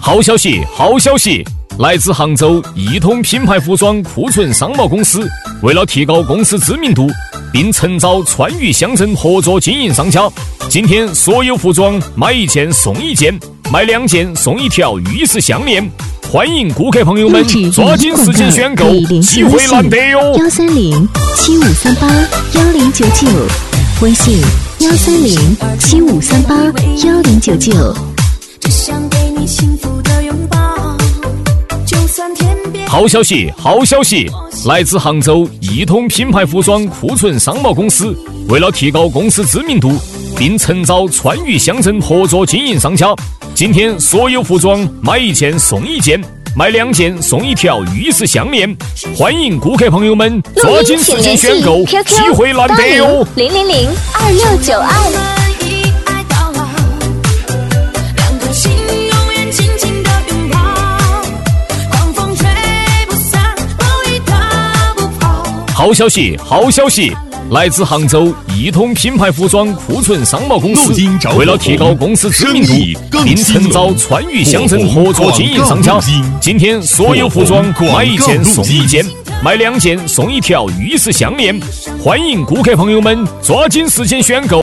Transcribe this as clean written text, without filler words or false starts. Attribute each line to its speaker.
Speaker 1: 好消息，好消息！来自杭州一统品牌服装库存商贸公司，为了提高公司知名度，并诚招川渝乡镇合作经营商家，今天所有服装买一件送一件，买2件送1条玉石项链。欢迎顾客朋友们抓紧时间选购，机会难得哟
Speaker 2: ！13075381099，微信13075381099。
Speaker 3: 只想给你幸福的拥抱，就算天边。
Speaker 1: 好消息，好消息！来自杭州一统品牌服装库存商贸公司，为了提高公司知名度，并诚招川渝乡镇合作经营商家，今天所有服装买1件送1件，买2件送1条玉石项链。欢迎顾客朋友们抓紧时间选购，机会难得哟
Speaker 2: ！0002692。
Speaker 1: 好消息，好消息！来自杭州一统品牌服装库存商贸公司，为了提高公司知名度，并诚招川渝乡镇合作经营商家，今天所有服装买1件送1件，买2件送1条玉石项链。欢迎顾客朋友们抓紧时间选购。